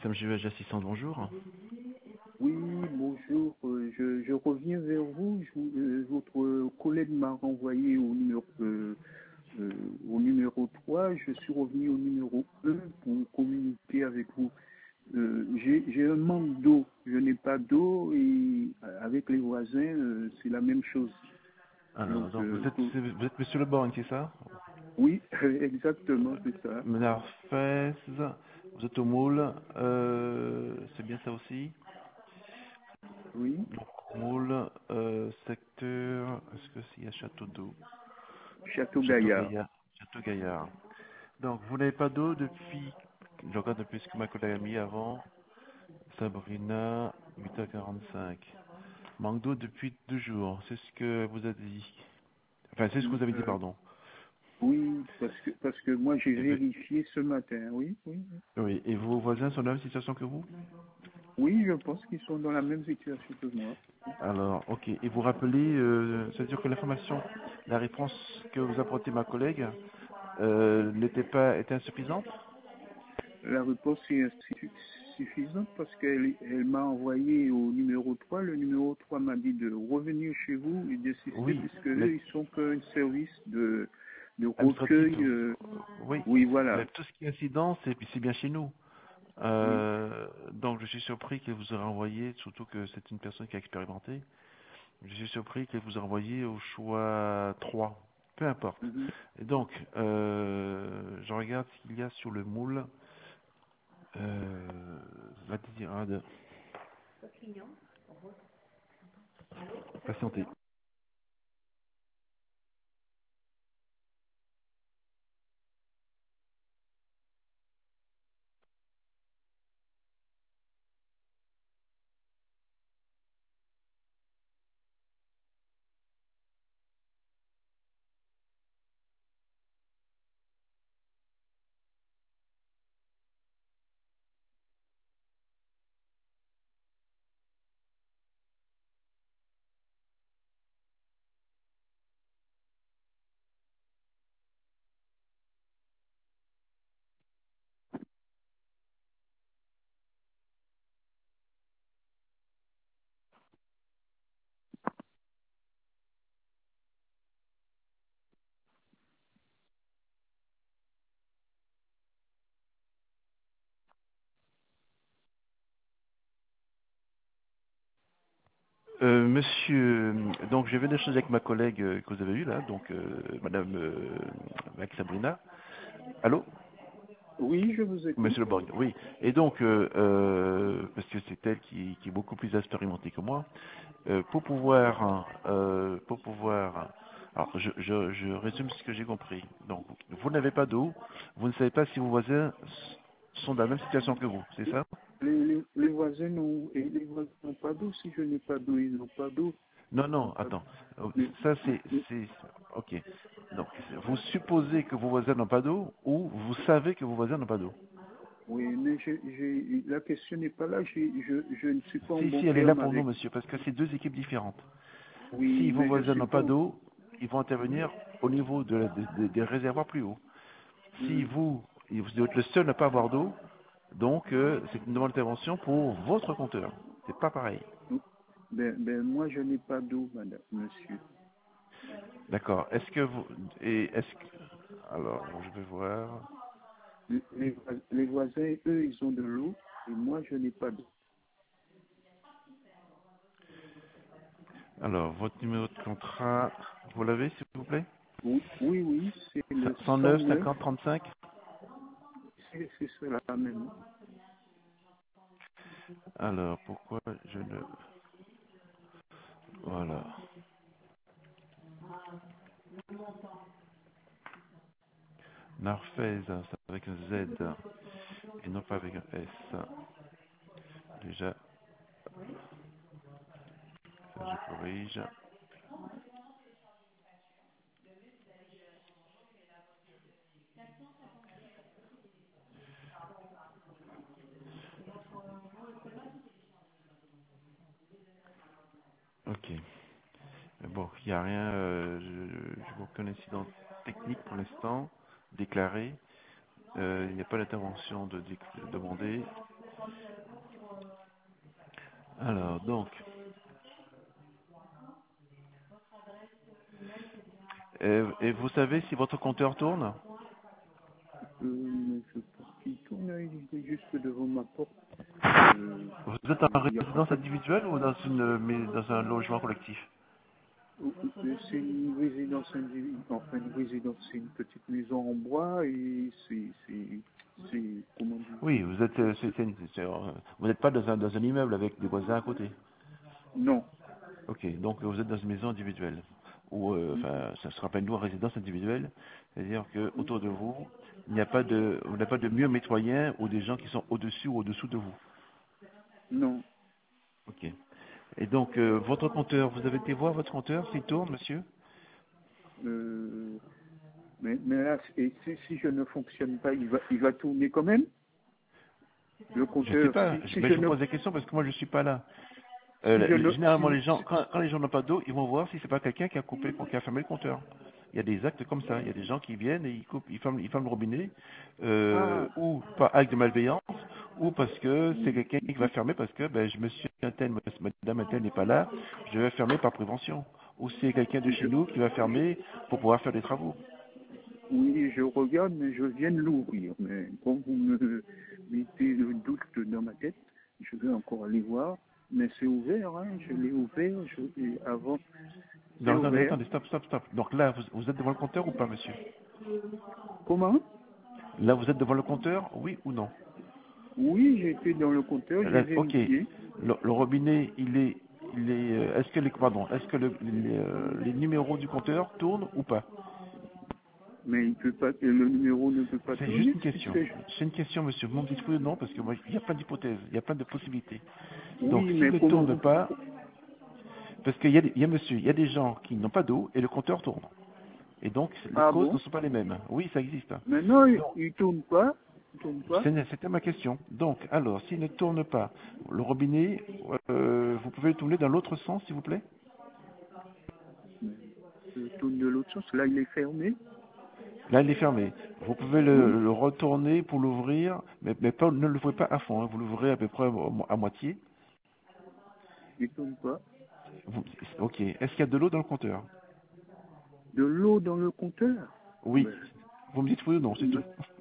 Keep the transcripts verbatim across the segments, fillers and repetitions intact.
Maxime Juvet, assistant, bonjour. Oui, bonjour. euh, Je, je reviens vers vous. Je vous- euh, votre collègue m'a renvoyé au numéro, euh, euh, au numéro trois. Je suis revenu au numéro un pour communiquer avec vous. Euh, J'ai j'ai un manque d'eau. Je n'ai pas d'eau et euh, avec les voisins, euh, c'est la même chose. Alors, Donc, donc vous euh, êtes, que- c'est- vous êtes Monsieur Le Borgne, c'est ça? oui, exactement, c'est ça. Ménard Fès, vous êtes au moule, euh, c'est bien ça aussi? Oui, Donc, moule, euh, secteur, est-ce que s'il y a Château d'eau? Château Château Gaillard. Gaillard. Château Gaillard. Donc, vous n'avez pas d'eau depuis, je regarde depuis ce que ma collègue a mis avant, Sabrina, huit heures quarante-cinq. Manque d'eau depuis deux jours, c'est ce que vous avez dit. Enfin, c'est ce que vous avez dit, Euh, pardon. oui, parce que parce que moi j'ai Eh ben, vérifié ce matin. Oui, oui. Oui. oui, et vos voisins sont dans la même situation que vous? Oui, je pense qu'ils sont dans la même situation que moi. Alors, ok. Et vous rappelez, euh, c'est-à-dire que l'information, la réponse que vous apportez ma collègue euh, n'était pas était insuffisante? La réponse est insuffi- suffisante parce qu'elle elle m'a envoyé au numéro trois. Le numéro trois m'a dit de revenir chez vous et d'insister Oui, puisque mais eux, ils sont qu'un service de, de administratif, recueil. euh, oui. oui, Mais voilà. tout ce qui est incident, c'est c'est bien chez nous. Oui. Euh, donc, je suis surpris qu'elle vous ait envoyé, surtout que c'est une personne qui a expérimenté. Je suis surpris qu'elle vous ait envoyé au choix trois. Peu importe. Mhm. Et donc, euh, je regarde ce qu'il y a sur le moule. Euh, va dire, un, deux. Patientez. Euh, monsieur, donc je viens d'échanger avec ma collègue euh, que vous avez eue là, donc euh, Madame euh, Max Sabrina. Allô? Oui, je vous écoute. Monsieur Le Borgne, oui. Et donc, euh, euh, parce que c'est elle qui, qui est beaucoup plus expérimentée que moi, euh, pour pouvoir, euh, pour pouvoir, alors je, je, je résume ce que j'ai compris. Donc, vous n'avez pas d'eau, vous ne savez pas si vos voisins sont dans la même situation que vous, c'est ça? Les, les, les voisins n'ont et les voisins n'ont pas d'eau. Si je n'ai pas d'eau, ils n'ont pas d'eau. Non, Ils n'ont non, pas attends. Euh, d'eau. Ça, c'est, c'est, ok. Donc, vous supposez que vos voisins n'ont pas d'eau ou vous savez que vos voisins n'ont pas d'eau? Oui, mais j'ai, j'ai- la question n'est pas là. J'ai- Je, je ne suis pas en Si, bon si, elle est là terme pour nous, avec. monsieur, parce que c'est deux équipes différentes. Si Oui, vos mais je voisins suis n'ont pas. pas En- d'eau, ils vont intervenir au niveau de la- de- de- des réservoirs plus hauts. Si Hmm. vous, vous êtes le seul à ne pas avoir d'eau, donc euh, c'est une demande d'intervention pour votre compteur. C'est pas pareil. Ben, ben, moi, je n'ai pas d'eau, madame, monsieur. D'accord. Est-ce que vous et est-ce que alors je vais voir. Les, les voi- les voisins, eux, ils ont de l'eau et moi, je n'ai pas d'eau. Alors votre numéro de contrat, vous l'avez s'il vous plaît? Oui, oui, oui, c'est le cent neuf cent neuf. cinquante trente-cinq. C'est c'est cela même. Alors pourquoi je ne voilà. Narfez, c'est avec un Z et non pas avec un S. Déjà, ça je corrige. Ok. Mais bon, il n'y a rien, euh, je je vois aucun incident technique pour l'instant déclaré. Euh, il n'y a pas d'intervention de, de demander. Alors, donc, euh, et vous savez si votre compteur tourne? Euh, mais je pense qu'il tourne, là, il est juste devant ma porte. Euh, Vous êtes en il n'y a pas résidence de... individuelle ou dans une mais dans un logement collectif? Euh, euh, C'est une résidence individuelle, enfin une résidence, c'est une petite maison en bois et c'est, c'est, c'est, comment dire, Oui, vous êtes, c'est euh, c'est- ce- c'est une- c'est- euh, vous n'êtes pas dans un, dans un immeuble avec des voisins à côté. non. Ok, donc vous êtes dans une maison individuelle. Ou, euh, Mm, enfin, ça se rappelle nous en résidence individuelle, c'est-à-dire que mm, autour de vous, il n'y a pas de, vous n'avez pas de mur mitoyen ou des gens qui sont au-dessus ou au-dessous de vous. non. Ok. Et donc, euh, votre compteur, vous avez été voir votre compteur s'il tourne, monsieur? Euh, mais, mais là, et si, si je ne fonctionne pas, il va, il va tourner quand même. Le Je sais compteur, pas, si, je- si mais je je vous ne, pose des questions parce que moi je suis pas là. si Euh, je le- ne, généralement, si, les gens, si- quand, quand les gens n'ont pas d'eau, ils vont voir si c'est pas quelqu'un qui a coupé, qui a fermé le compteur. Il y a des actes comme ça. Il y a des gens qui viennent et ils coupent, ils ferment, ils ferment le robinet, euh, ah, ou par acte de malveillance, ou parce que c'est oui, quelqu'un qui va fermer parce que ben, je me suis un tel, madame un tel n'est pas là, je vais fermer par prévention. Ou c'est quelqu'un de chez je, nous qui va fermer pour pouvoir faire des travaux. oui, je regarde, mais je viens de l'ouvrir. Mais quand vous me mettez le doute dans ma tête, je vais encore aller voir. Mais c'est ouvert, hein, je l'ai ouvert, je, et avant, c'est Non, attendez, ouvert. attendez, stop, stop, stop. Donc là, vous, vous êtes devant le compteur ou pas, monsieur? Comment? Là, vous êtes devant le compteur, oui ou non? Oui, j'ai été dans le compteur, j'ai Là, ok. vérifié, Le, le robinet, il est, il est, euh, est-ce que les, pardon, est-ce que le- les, euh, les numéros du compteur tournent ou pas? mais il peut pas, le numéro ne peut pas C'est juste tourner, une question. puisque je- C'est une question, monsieur. Vous me dites oui ou non, parce que moi, il y a plein d'hypothèses, il y a plein de possibilités. Donc, oui, s'il mais ne comment tourne vous, pas, parce qu'il y a, des- il y a, monsieur, il y a des gens qui n'ont pas d'eau et le compteur tourne. Et donc, les ah causes ne bon? sont pas les mêmes. Oui, ça existe. Maintenant, il, Donc, il tourne pas, il tourne pas, c'est- c'était ma question. Donc, alors, s'il ne tourne pas, le robinet, euh, vous pouvez le tourner dans l'autre sens, s'il vous plaît? mais il tourne de l'autre sens, là il est fermé, Là, il est fermé. Vous pouvez oui, le, le retourner pour l'ouvrir, mais, mais pas, ne l'ouvrez pas à fond. Hein. Vous l'ouvrez à peu près à, à moitié. il tourne pas. Vous- ok. Est-ce qu'il y a de l'eau dans le compteur? De l'eau dans le compteur? Oui. Mais, Vous me dites oui ou non, c'est tout. mais,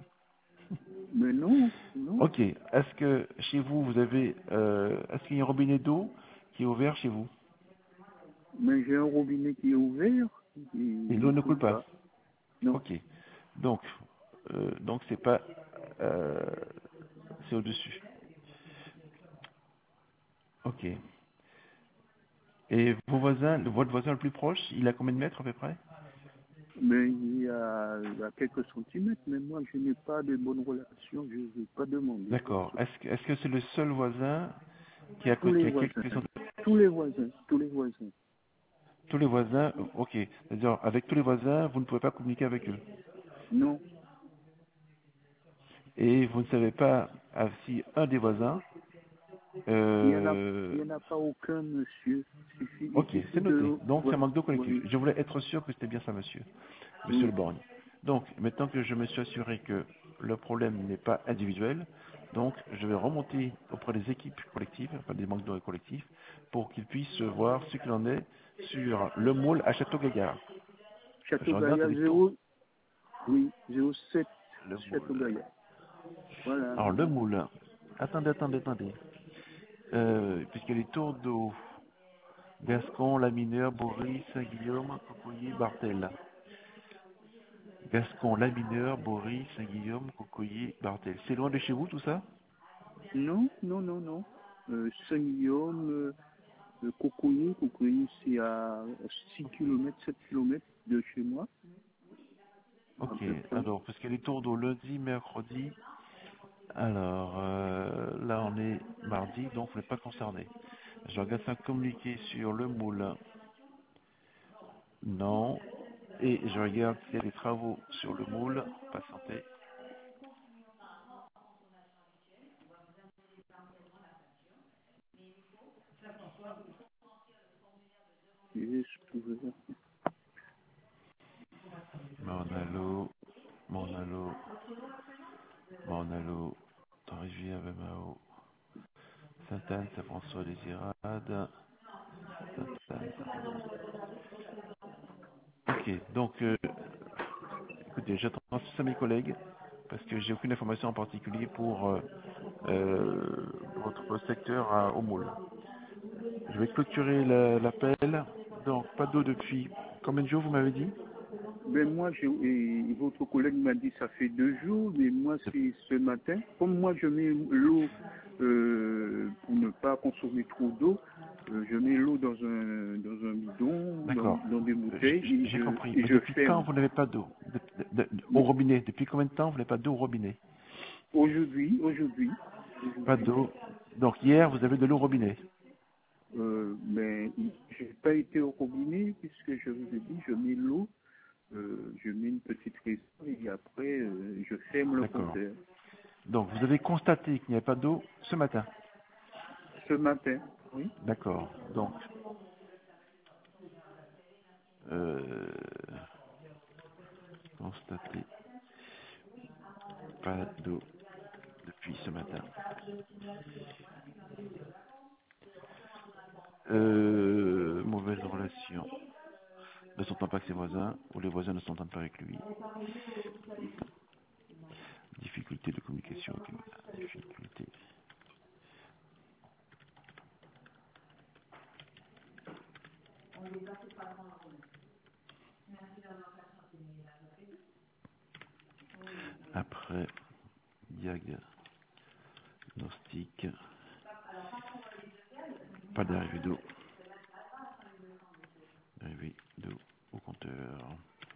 mais non, non. Ok. Est-ce que chez vous, vous avez, euh, est-ce qu'il y a un robinet d'eau qui est ouvert chez vous? Mais j'ai un robinet qui est ouvert et Et il l'eau ne ne tourne coule pas. pas. Non. Ok. Donc, euh, donc c'est pas, euh, c'est au-dessus. Ok. Et vos voisins, votre voisin le plus proche, il a combien de mètres à peu près? Mais il y, a, il y a quelques centimètres, mais moi je n'ai pas de bonnes relations, je ne vais pas demander. D'accord. Est-ce que est-ce que c'est le seul voisin qui a, Tous les qui a voisins, quelques cent- tous les voisins, tous les voisins. tous les voisins? Ok. C'est-à-dire avec tous les voisins, vous ne pouvez pas communiquer avec eux. Non, Et vous ne savez pas ah, si un des voisins. il n'y en a, Euh, il y en a pas aucun, monsieur. Il suffit, il ok, suffit c'est noté. de... Donc c'est un Voilà, manque de collectif. oui, Je voulais être sûr que c'était bien ça, monsieur. Monsieur oui. Le Borgne. Donc maintenant que je me suis assuré que le problème n'est pas individuel, donc je vais remonter auprès des équipes collectives, enfin des manques de collectifs, pour qu'ils puissent voir ce qu'il en est sur le moule à Château-Gaillard. Je Château regarde Gaillard les taux. zéro, oui, zéro sept Le Château moule. Gaillard. Voilà. Alors le moule. Attendez, attendez, attendez. Euh, puisque les tours d'eau, Gascon, Lamineur, Boris, Saint-Guillaume, Cocoyer, Bartel. Gascon, Lamineur, Boris, Saint-Guillaume, Cocoyer, Bartel. C'est loin de chez vous tout ça? Non, non, non, non. Euh, Saint-Guillaume, euh, euh, Cocoyer, Cocoyer c'est à six kilomètres, sept kilomètres de chez moi, à Ok, peu près. alors, parce qu'il y a les tours d'eau lundi, mercredi. Alors, euh, là on est mardi, donc vous n'êtes pas concerné. Je regarde ça communiqué sur le moule. Non. Et je regarde s'il y a des travaux sur le moule. Patientez. Et je pouvais... Mon allo, mon allo, mon allo. Dans Rivière Mao. Sainte-Anne, Saint-François des Irades. Sainte-Anne. Ok, donc, euh, écoutez, je transmets ça à mes collègues parce que j'ai aucune information en particulier pour euh, euh, votre secteur à Omoul. Je vais clôturer la- l'appel. Donc, pas d'eau depuis combien de jours vous m'avez dit? Ben moi, je, et votre collègue m'a dit ça fait deux jours, mais moi c'est ce matin. Comme moi je mets l'eau euh, pour ne pas consommer trop d'eau, euh, je mets l'eau dans un dans un bidon, dans, D'accord, dans des Euh, j- bouteilles j- et j'ai je compris. et Mais je depuis quand ferme. vous n'avez pas d'eau De- de- de- au Mais robinet? Depuis combien de temps vous n'avez pas d'eau au robinet? aujourd'hui, aujourd'hui, Pas aujourd'hui, d'eau. Donc hier, vous avez de l'eau au robinet. euh, mais j'ai pas été au robinet puisque je vous ai dit, je mets l'eau, euh, je mets une petite réserve et après euh, je ferme le D'accord. compteur. Donc vous avez constaté qu'il n'y avait pas d'eau ce matin. Ce matin, oui. D'accord. Donc, euh, constaté pas d'eau depuis ce matin. Euh, mauvaise relation. Ne s'entend pas avec ses voisins ou les voisins ne s'entendent pas avec lui. Difficulté de communication. Ok, voilà. Difficulté. Après diagnostic, pas d'arrivée d'eau. Arrivée d'eau au compteur.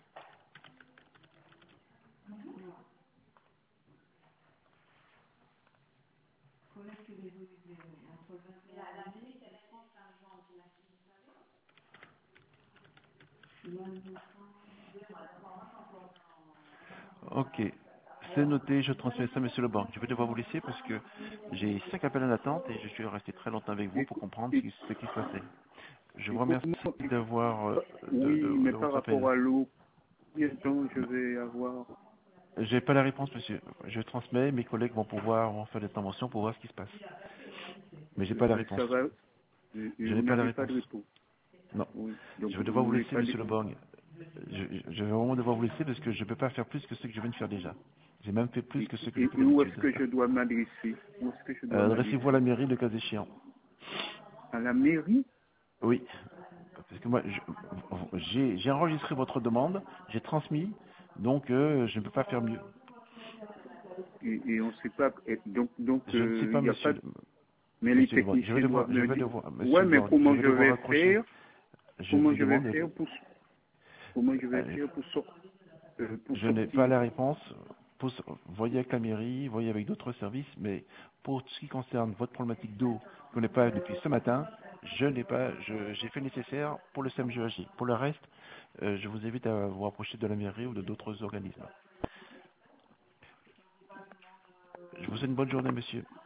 Ok, c'est noté, je transmets ça, monsieur le banque. Je vais devoir vous laisser parce que j'ai cinq appels en attente et je suis resté très longtemps avec vous Et, pour comprendre ce et, qui, ce qui se passait. Je vous et remercie comment, et- d'avoir euh, de, oui, de, mais de par votre rapport appel. à l'eau, combien de temps je vais avoir, J'ai pas la réponse, monsieur. Je transmets, mes collègues vont pouvoir vont faire des interventions pour voir ce qui se passe. Mais j'ai pas la euh, réponse. ça va, et, et Je vous n'ai pas la n'avez pas réponse. de réponse. Non. Oui, donc Je vais vous devoir vous n'aurez laisser, pas de monsieur Le réponse. Bang. Je, je vais vraiment devoir vous laisser parce que je ne peux pas faire plus que ce que je viens de faire déjà. J'ai même fait plus Et, que ce que je et- fais et où est-ce d'habitude. que je dois m'adresser? Où est-ce que je dois Euh, Adressez-vous à la m'adresser? mairie le cas échéant. À la mairie? Oui. Parce que moi, je- j'ai j'ai enregistré votre demande, j'ai transmis, donc euh, je ne peux pas faire mieux. Et, et on ne sait pas, et donc, donc Je ne sais euh, pas, il n'y a pas, monsieur, de- mais les monsieur Le Bang. Je vais techniciens devoir, doivent je me vais dire, devoir, ouais, monsieur Le mais Bang, je comment vais je devoir vais raccrocher. faire? Je Comment vous je vais demande, faire pour, comment je vais euh, faire pour, sor- euh, pour je n'ai pas sortir? la réponse. Pour- voyez avec la mairie, voyez avec d'autres services, mais pour ce qui concerne votre problématique d'eau qu'on n'est pas depuis ce matin, je n'ai pas, je- j'ai fait le nécessaire pour le C M G A G. Pour le reste, euh, je vous invite à vous rapprocher de la mairie ou de d'autres organismes. Je vous souhaite une bonne journée, monsieur.